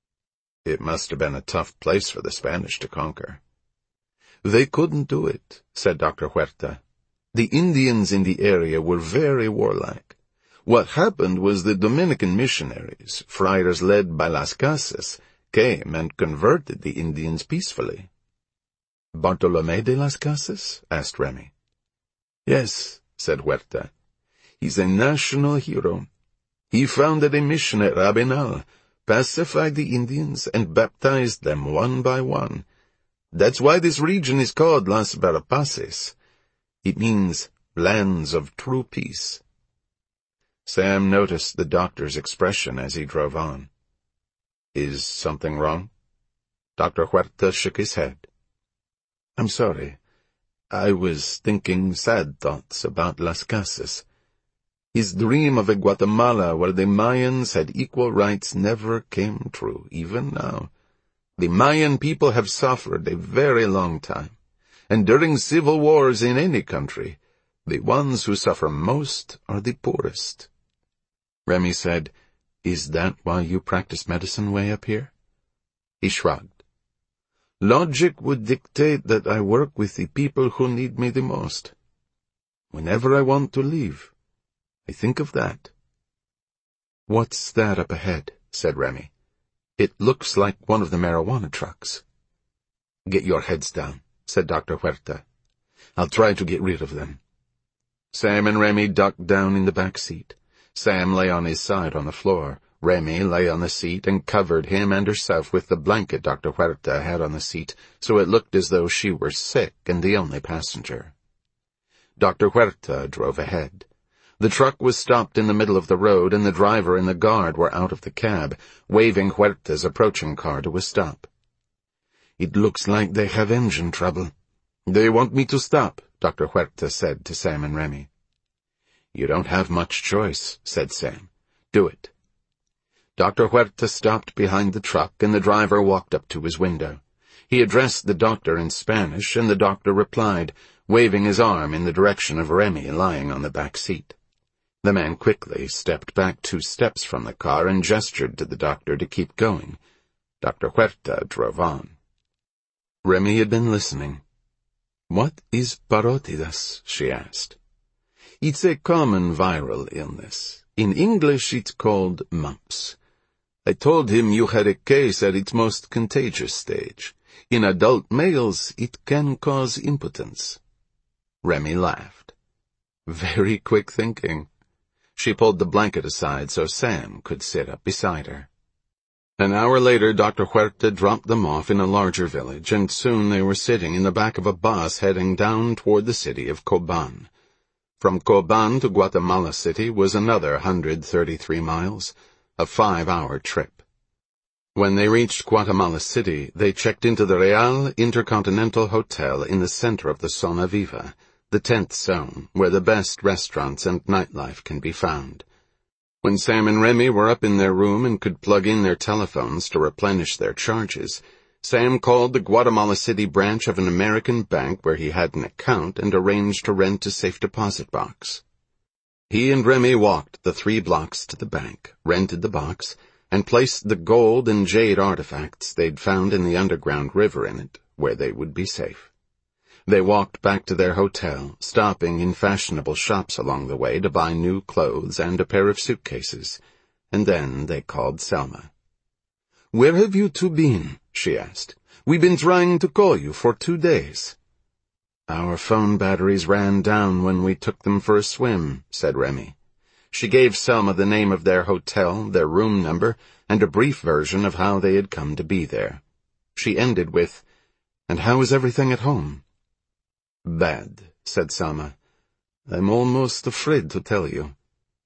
A: It must have been a tough place for the Spanish to conquer.
B: They couldn't do it, said Dr. Huerta. The Indians in the area were very warlike. What happened was the Dominican missionaries, friars led by Las Casas, came and converted the Indians peacefully.
A: Bartolomé de las Casas? Asked Remy.
B: Yes, said Huerta. He's a national hero. He founded a mission at Rabenal, pacified the Indians, and baptized them one by one. That's why this region is called Las Verapaces. It means lands of true peace.
A: Sam noticed the doctor's expression as he drove on. Is something wrong? Dr. Huerta shook his head.
B: I'm sorry. I was thinking sad thoughts about Las Casas. His dream of a Guatemala where the Mayans had equal rights never came true, even now. The Mayan people have suffered a very long time, and during civil wars in any country, the ones who suffer most are the poorest. Remy said, "Is that why you practice medicine way up here?" He shrugged. "Logic would dictate that I work with the people who need me the most. Whenever I want to leave, I think of that." "What's that up ahead?" said Remy. "It looks like one of the marijuana trucks." "Get your heads down," said Dr. Huerta. "I'll try to get rid of them." Sam and Remy ducked down in the back seat. Sam lay on his side on the floor. Remy lay on the seat and covered him and herself with the blanket Dr. Huerta had on the seat, so it looked as though she were sick and the only passenger. Dr. Huerta drove ahead. The truck was stopped in the middle of the road, and the driver and the guard were out of the cab, waving Huerta's approaching car to a stop. "It looks like they have engine trouble. They want me to stop," Dr. Huerta said to Sam and Remy. "You don't have much choice," said Sam. "Do it." Dr. Huerta stopped behind the truck, and the driver walked up to his window. He addressed the doctor in Spanish, and the doctor replied, waving his arm in the direction of Remy lying on the back seat. The man quickly stepped back 2 steps from the car and gestured to the doctor to keep going. Dr. Huerta drove on. Remy had been listening. "What is parotidas?" she asked. "It's a common viral illness. In English it's called mumps. I told him you had a case at its most contagious stage. In adult males, it can cause impotence." Remy laughed. "Very quick thinking." She pulled the blanket aside so Sam could sit up beside her. An hour later, Dr. Huerta dropped them off in a larger village, and soon they were sitting in the back of a bus heading down toward the city of Coban. From Coban to Guatemala City was another 133 miles, a 5-hour trip. When they reached Guatemala City, they checked into the Real Intercontinental Hotel in the center of the Zona Viva, the 10th zone, where the best restaurants and nightlife can be found. When Sam and Remy were up in their room and could plug in their telephones to replenish their charges, Sam called the Guatemala City branch of an American bank where he had an account and arranged to rent a safe deposit box. He and Remy walked the 3 blocks to the bank, rented the box, and placed the gold and jade artifacts they'd found in the underground river in it, where they would be safe. They walked back to their hotel, stopping in fashionable shops along the way to buy new clothes and a pair of suitcases, and then they called Selma. "Where have you 2 been?" she asked. "We've been trying to call you for 2 days." "Our phone batteries ran down when we took them for a swim," said Remy. She gave Selma the name of their hotel, their room number, and a brief version of how they had come to be there. She ended with, "And how is everything at home?" "Bad," said Selma. "I'm almost afraid to tell you."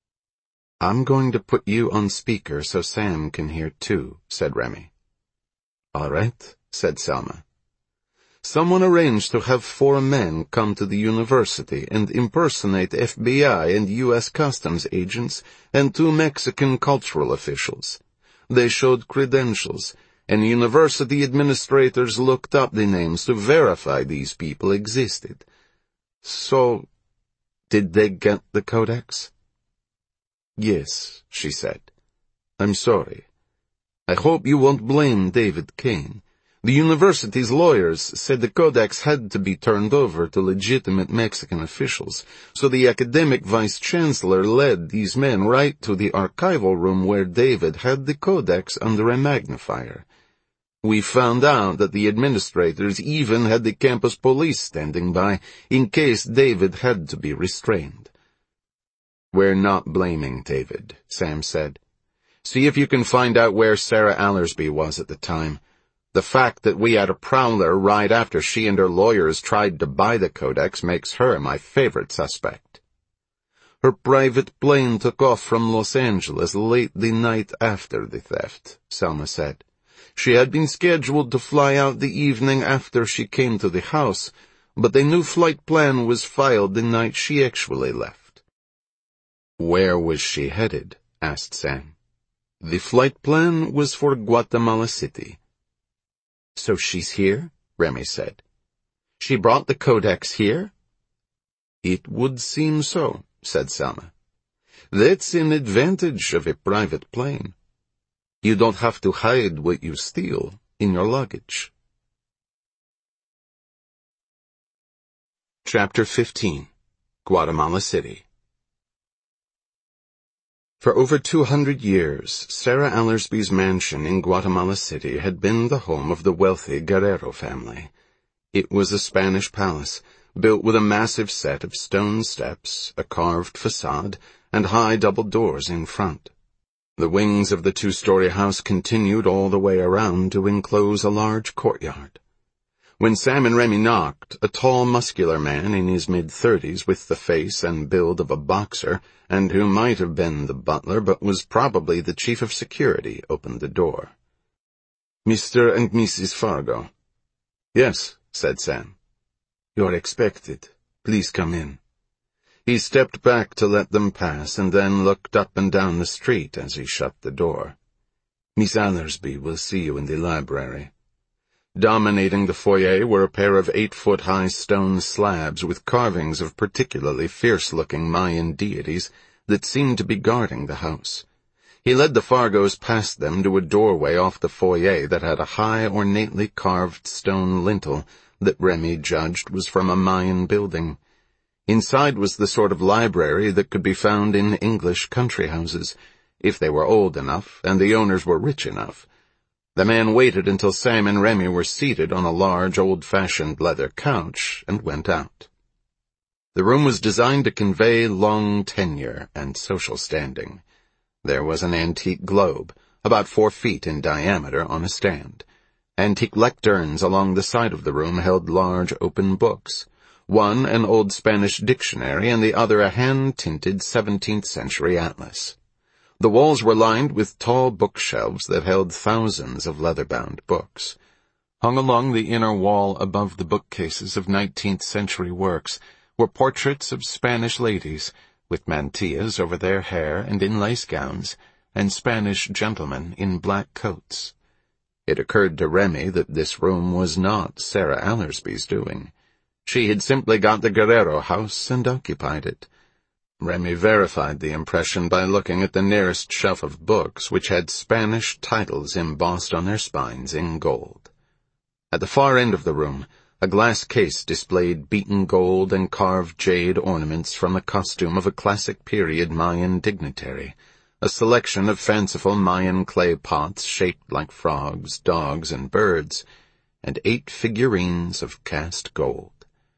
B: "I'm going to put you on speaker so Sam can hear too," said Remy. "All right," said Selma. "Someone arranged to have 4 men come to the university and impersonate FBI and U.S. Customs agents and 2 Mexican cultural officials. They showed credentials, and university administrators looked up the names to verify these people existed. So, did they get the codex?" "Yes," she said. "I'm sorry. I hope you won't blame David Kane. The university's lawyers said the codex had to be turned over to legitimate Mexican officials, so the academic vice-chancellor led these men right to the archival room where David had the codex under a magnifier. We found out that the administrators even had the campus police standing by in case David had to be restrained." "We're not blaming David," Sam said. "See if you can find out where Sarah Allersby was at the time. The fact that we had a prowler right after she and her lawyers tried to buy the codex makes her my favorite suspect." "Her private plane took off from Los Angeles late the night after the theft," Selma said. "She had been scheduled to fly out the evening after she came to the house,
A: but the new flight plan was filed the night she actually left."
B: "Where was she headed?" asked Sam.
A: "The flight plan was for Guatemala City."
B: "So she's here?" Remy said. "She brought the codex here?"
A: "It would seem so," said Selma. "That's an advantage of a private plane. You don't have to hide what you steal in your luggage."
B: Chapter 15. Guatemala City. For over 200 years, Sarah Allersby's mansion in Guatemala City had been the home of the wealthy Guerrero family. It was a Spanish palace, built with a massive set of stone steps, a carved facade, and high double doors in front. The wings of the two-story house continued all the way around to enclose a large courtyard. When Sam and Remy knocked, a tall, muscular man in his mid-30s with the face and build of a boxer, and who might have been the butler but was probably the chief of security, opened the door.
A: "Mr. and Mrs. Fargo."
B: "Yes," said Sam.
A: "You're expected. Please come in." He stepped back to let them pass and then looked up and down the street as he shut the door. "Miss Allersby will see you in the library." Dominating the foyer were a pair of 8-foot-high stone slabs with carvings of particularly fierce-looking Mayan deities that seemed to be guarding the house. He led the Fargos past them to a doorway off the foyer that had a high, ornately carved stone lintel that Remy judged was from a Mayan building. Inside was the sort of library that could be found in English country houses, if they were old enough and the owners were rich enough. The man waited until Sam and Remy were seated on a large, old-fashioned leather couch and went out. The room was designed to convey long tenure and social standing. There was an antique globe, about 4 feet in diameter, on a stand. Antique lecterns along the side of the room held large open books, one an old Spanish dictionary and the other a hand-tinted 17th-century atlas. The walls were lined with tall bookshelves that held thousands of leather-bound books. Hung along the inner wall above the bookcases of 19th-century works were portraits of Spanish ladies, with mantillas over their hair and in lace gowns, and Spanish gentlemen in black coats. It occurred to Remy that this room was not Sarah Allersby's doing. She had simply got the Guerrero house and occupied it. Remy verified the impression by looking at the nearest shelf of books, which had Spanish titles embossed on their spines in gold. At the far end of the room, a glass case displayed beaten gold and carved jade ornaments from the costume of a classic period Mayan dignitary, a selection of fanciful Mayan clay pots shaped like frogs, dogs, and birds, and 8 figurines of cast gold.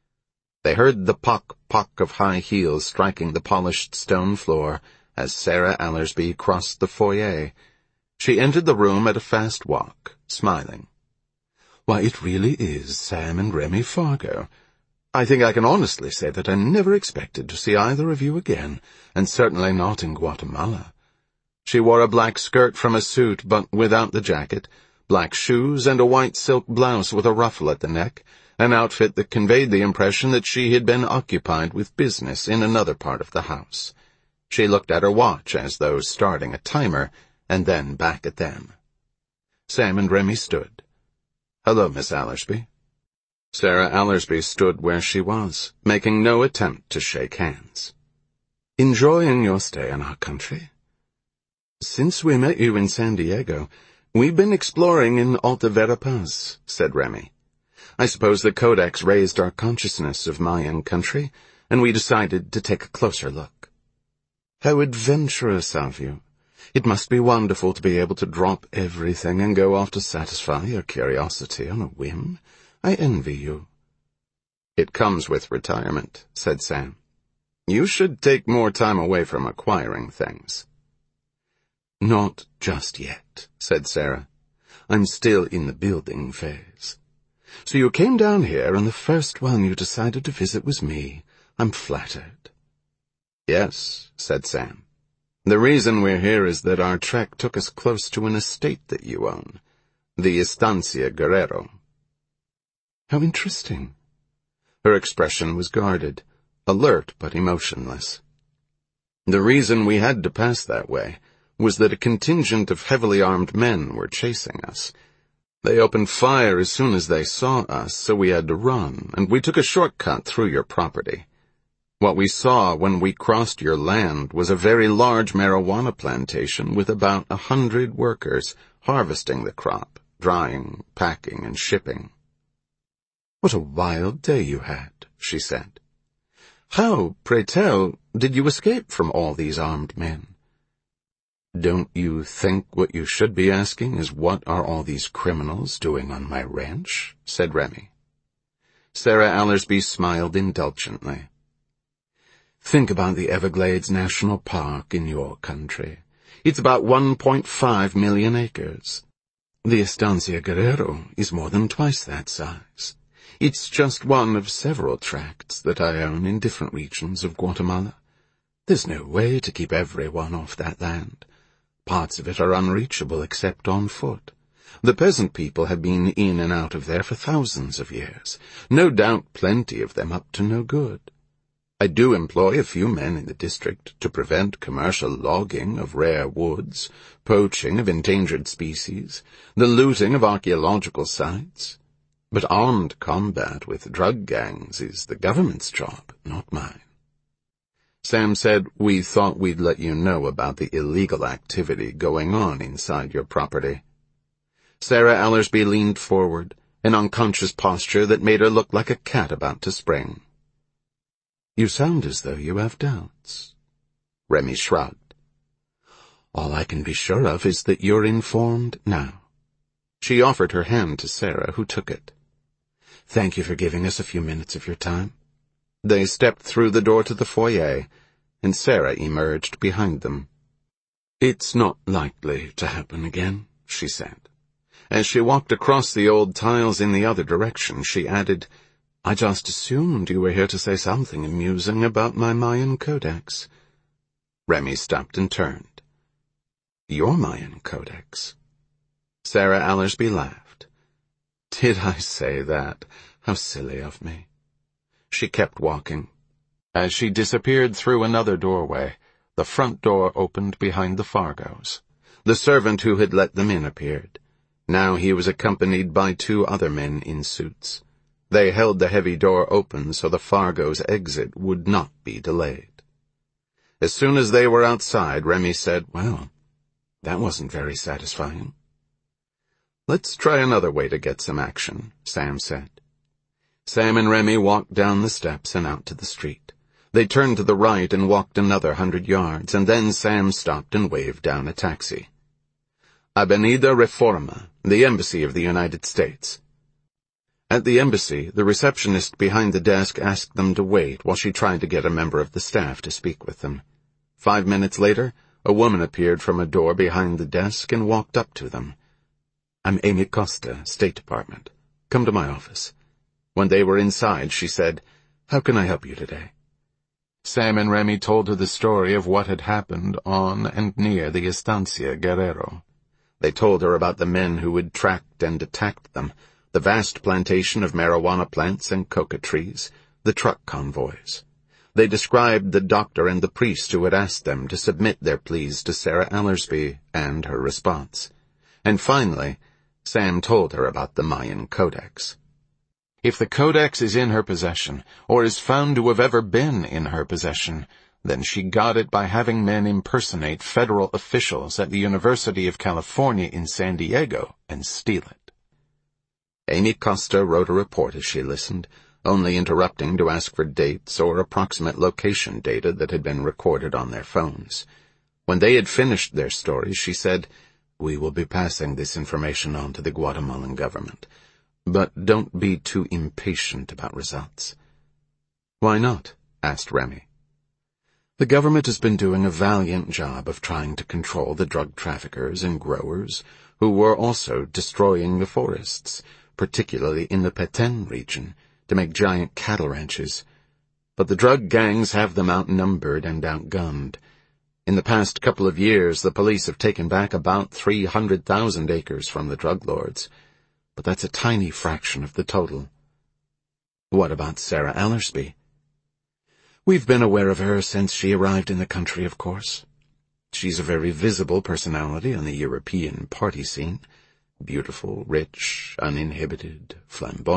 A: They heard the pock-pock of high heels striking the polished stone floor as Sarah Allersby crossed the foyer. She entered the room at a fast walk, smiling. "Why, it really is Sam and Remy Fargo. I think I can honestly say that I never expected to see either of you again, and certainly not in Guatemala." She wore a black skirt from a suit, but without the jacket, black shoes, and a white silk blouse with a ruffle at the neck, an outfit that conveyed the impression that she had been occupied with business in another part of the house. She looked at her watch as though starting a timer, and then back at them. Sam and Remy stood. "Hello, Miss Allersby." Sarah Allersby stood where she was, making no attempt to shake hands. "Enjoying your stay in our country?" "Since we met you in San Diego, we've been exploring in Alta Verapaz," said Remy. "I suppose the Codex raised our consciousness of Mayan country, and we decided to take a closer look." "How adventurous of you. It must be wonderful to be able to drop everything and go off to satisfy your curiosity on a whim. I envy you." "It comes with retirement," said Sam. "You should take more time away from acquiring things." "Not just yet," said Sarah. "I'm still in the building phase. So you came down here, and the first one you decided to visit was me. I'm flattered." "Yes," said Sam. "The reason we're here is that our trek took us close to an estate that you own, the Estancia Guerrero." "How interesting. Her expression was guarded, alert but emotionless. The reason we had to pass that way was that a contingent of heavily armed men were chasing us. They opened fire as soon as they saw us, so we had to run, and we took a shortcut through your property. What we saw when we crossed your land was a very large marijuana plantation with about 100 workers harvesting the crop, drying, packing, and shipping.
B: "What a wild day you had," she said.
A: "How, pray tell, did you escape from all these armed men?"
B: "Don't you think what you should be asking is what are all these criminals doing on my ranch?" said Remy.
A: Sarah Allersby smiled indulgently.
B: "Think about the Everglades National Park in your country. It's about 1.5 million acres. The Estancia Guerrero is more than twice that size. It's just one of several tracts that I own in different regions of Guatemala. There's no way to keep everyone off that land. Parts of it are unreachable except on foot. The peasant people have been in and out of there for thousands of years. No doubt plenty of them up to no good. I do employ a few men in the district to prevent commercial logging of rare woods, poaching of endangered species, the looting of archaeological sites. But armed combat with drug gangs is the government's job, not mine."
A: Sam said, "We thought we'd let you know about the illegal activity going on inside your property." Sarah Allersby leaned forward, an unconscious posture that made her look like a cat about to spring.
B: "You sound as though you have doubts."
A: Remy shrugged.
B: "All I can be sure of is that you're informed now."
A: She offered her hand to Sarah, who took it.
B: "Thank you for giving us a few minutes of your time."
A: They stepped through the door to the foyer, and Sarah emerged behind them.
B: "It's not likely to happen again," she said.
A: As she walked across the old tiles in the other direction, she added,
B: "I just assumed you were here to say something amusing about my Mayan codex."
A: Remy stopped and turned.
B: "Your Mayan codex?"
A: Sarah Allersby laughed.
B: "Did I say that? How silly of me."
A: She kept walking. As she disappeared through another doorway, the front door opened behind the Fargos. The servant who had let them in appeared. Now he was accompanied by 2 other men in suits. They held the heavy door open so the Fargos' exit would not be delayed. As soon as they were outside, Remy said,
B: "Well, that wasn't very satisfying."
A: "Let's try another way to get some action," Sam said. Sam and Remy walked down the steps and out to the street. They turned to the right and walked another 100 yards, and then Sam stopped and waved down a taxi. "Avenida Reforma, the Embassy of the United States." At the embassy, the receptionist behind the desk asked them to wait while she tried to get a member of the staff to speak with them. 5 minutes later, a woman appeared from a door behind the desk and walked up to them. "I'm Amy Costa, State Department. Come to my office." When they were inside, she said, "How can I help you today?" Sam and Remy told her the story of what had happened on and near the Estancia Guerrero. They told her about the men who had tracked and attacked them, the vast plantation of marijuana plants and coca trees, the truck convoys. They described the doctor and the priest who had asked them to submit their pleas to Sarah Allersby and her response. And finally, Sam told her about the Mayan Codex. If the Codex is in her possession, or is found to have ever been in her possession, then she got it by having men impersonate federal officials at the University of California in San Diego and steal it. Amy Costa wrote a report as she listened, only interrupting to ask for dates or approximate location data that had been recorded on their phones. When they had finished their stories, she said, "We will be passing this information on to the Guatemalan government. But don't be too impatient about results."
B: "Why not?" asked Remy. "The government has been doing a valiant job of trying to control the drug traffickers and growers who were also destroying the forests, particularly in the Petén region, to make giant cattle ranches. But the drug gangs have them outnumbered and outgunned. In the past couple of years, the police have taken back about 300,000 acres from the drug lords. But that's a tiny fraction of the total." What about Sarah Allersby? We've been aware of her since she arrived in the country, of course. She's a very visible personality on the European party scene. Beautiful, rich, uninhibited, flamboyant.